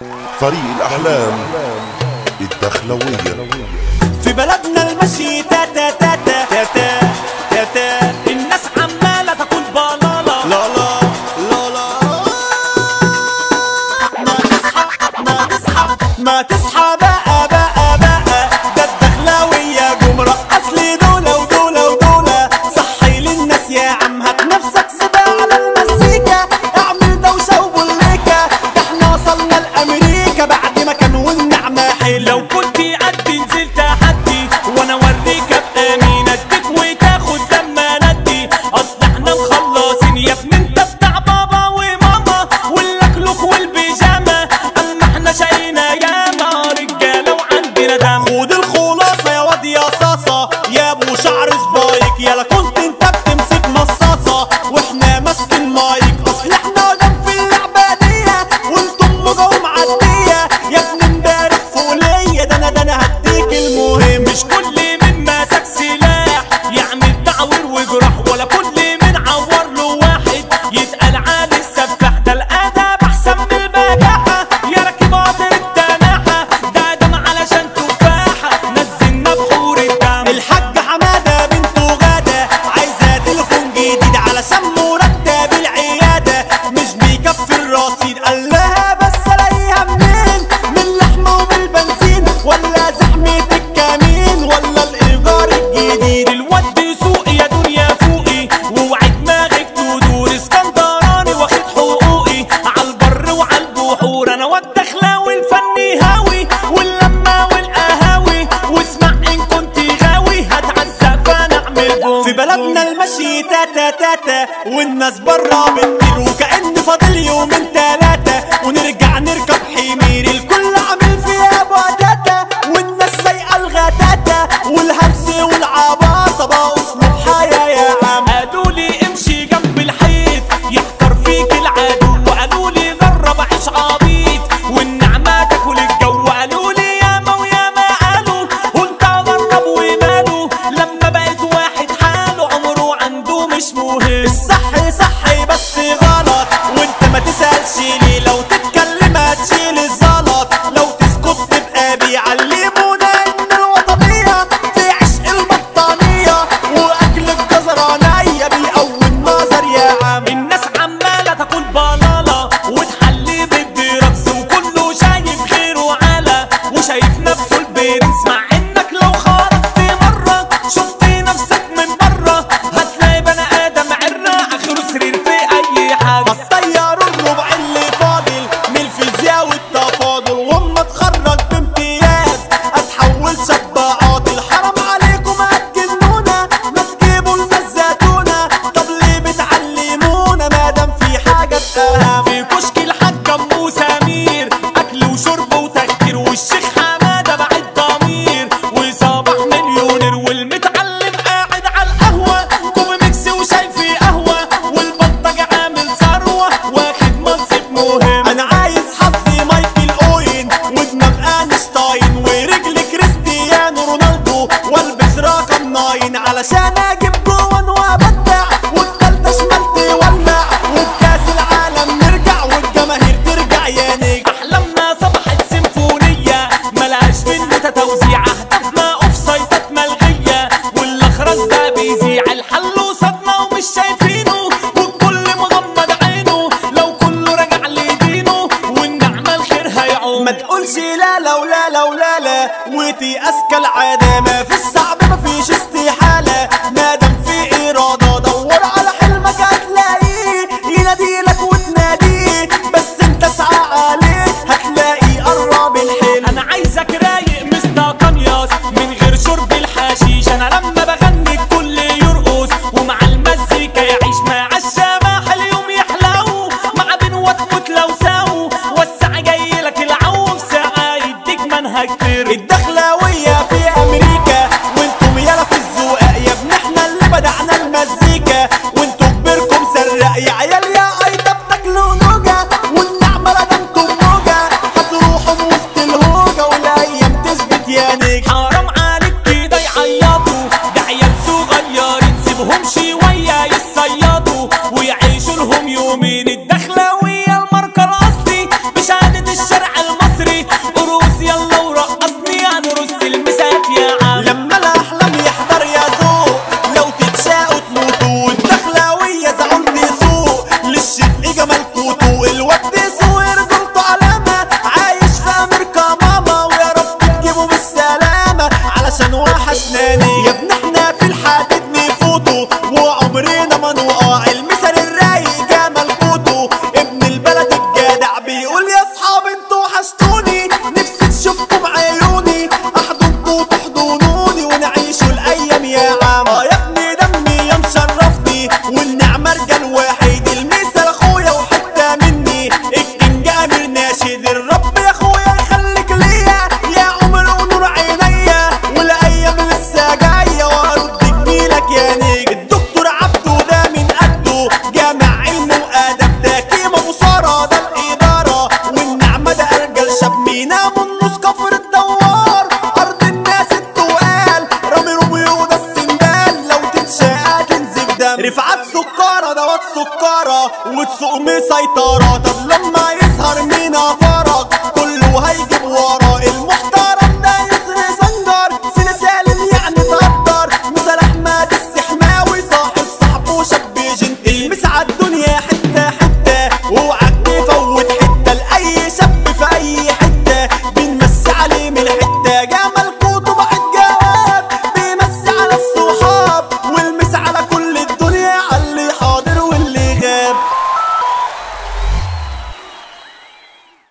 فريق الأحلام الدخلوية. في بلدنا المشي تا تا تا تا تا تا تا تا الناس عمالة تقول بلالا لا لا لا لا. ما تصحى بقى بقى بقى، ده الدخلاوية جم رقص لي دولة ودولة ودولة. صحي للناس يا عم، هات نفسك سبا على المزيكا، اعمل دوشة وبوليكا، ده احنا وصلنا لأمريكا بعد ما كان والنعمة حلوة. لو كنت قدي نزلت تحدي وانا اوريك ابقى مين، اديك وتاخد لما ندي، اصل احنا مخلصين يا ابني. انت بتاع بابا وماما والاكلوك والبيجامة، اما احنا شقينا ياما رجالة وعندنا دم. خد الخلاصة يا واد يا صاصة يا ابو شعر سبايك، يالا كنت انت بتمسك مصاصة واحنا ماسكين مايك. اصل احنا قدام في اللعبة دي وانتم جوه معدية يا ابني. امبارح فولية ده انا هديك المهم. مش كل من ماسك سلاح يعمل تعوير وجراح، ولا كل من عور له واحد يتقال عليه السفاح. ده الادب احسن من البجاحة يا راكب قاطر التناحة، ده ادم علشان تفاحة نزلنا بحور الدم. الحاج حمادة بنته غادة عايزة تليفون جديد علشان مرتب العيادة مش بيكفي الرصيد. قال لها بس الاقيها منين، من اللحمة ومن البنزين ولا زحمة الكمين ولا الايجار الجديد. الواد سوقي يا دنيا فوقي واوعي دماغك تدور، اسكندراني واخد حقوقي عالبر وعالبحور. انا واد دخلاوي الفني هاوي واللمة والقهاوي، واسمع ان كنت غاوي هتعذب فانا اعمل بوم. في بلدنا المشي تا تا تا تا والناس برا بتطير، وكأن فاضل يومين تلاتة ونرجع نركب حمير. الكل عامل فيها بواداتا والناس سايقة الغتاتة، والهرس والعباطة بقى اسلوب حياة يا عم. قالولي امشي جنب الحيط يحكر فيك العدو، وقالولي جرب عيش عبيط والنعمة تاكل الجو. قالولي ياما وياما قالوا وانت جرب وماله، لما بقيت واحد حاله عمره عنده مش مهم. الصح صح بس غلط وانت ما تسألش ليه، لو تتكلم هتشيل الزلط، لو تسكت تبقى بيعلمونا ان الوطنية في عشق البطانية واكل الجزرانية بيقوي النظر يا عم. الناس عمالة تاكل بلالا وتحلي بالدركس، وكله شايف غيره على وشايف نفسه البرنس، مع انك لو خرجت مرة شفت نفسك من بره هتلاقي بني ادم عرة اخره سرير في اي حاجة. بس طيروا الربع اللي فاضل من الفيزياء والتفاضل، واما اتخرج بامتياز اتحول شباعات. الحرام عليكم هتجنونا ما تجيبوا لنا الزيتونة، طب ليه بتعلمونا مادام في حاجة اهم. في كشك الحاج ام سمير اكل وشرب وتخدير، والشيخ حمادة بعد ضمير وصباح مليونير، والمتعلم قاعد على القهوة كوب ميكس وشايفي قهوة، والبطج عامل ثروة واخد منصب مهم. انا عايز حظي مايكل اوين ودماغ اينشتاين ورجل كريستيانو رونالدو، والبس رقم 9 علشان اجيب جوان وابدع، والتالتة شمال تولع، وبكاس العالم نرجع والجماهير ترجع يا نجم. احلامنا صبحت سيمفونية ملهاش فنة توزيع، اهدافنا اوف سايتات ملغية، والاخرس ده بيذيع. الحل وصدنا ومش شايفينه والكل مغمض عينه، لو كله راجع لدينه والنعمة الخير هيعوم. ما تقولش لا لا ولا لا ولا لا وتيأس كالعادة، ما في الصعب ما فيش استحالة مادام في إرادة. دور على حلمك هتلاقيه يناديلك وتناديه، بس انت اسعى عليه هتلاقي قرب الحلم. انا عايزك رايق مستقنياس من غير شرب الحشيش، انا لما بغني الكل يرقص ومع المزيكا يعيش، مع الشبح اليوم يحلو مع بنوة تموت لو ساو. وسع جايلك العو في ساعة يديك منهج تر. الدخلاوية في امريكا وانتم يالا في الزقاق يا ابن احنا اللي نفسي تشوفكم عيوني، احضنكوا وتحضنوني ونعيشوا الايام يا عم. يا ابني دمي يا مشرفني والنعمة رجال واحد، المثل اخويا وحتة مني الكينج امير ناشد. الرب يا اخويا يخليك ليا يا عمر ونور عينيا، والايام لسه جايه وارد جميلك يا نجم. الدكتور عبده ده من قده، جامع علم وادب، ده كيما ابو ساره ده الاداره، والنعمه ده ارجل شاب مينا منص كفر الدوار. ارض الناس التقال رامي روميو ده السندال، لو تتشقى تنزف دم. رفعت سكاره دوت سكاره وتسوق مسيطره، طب لما يظهر مينا فرج كله هيجيب ورا المحترم.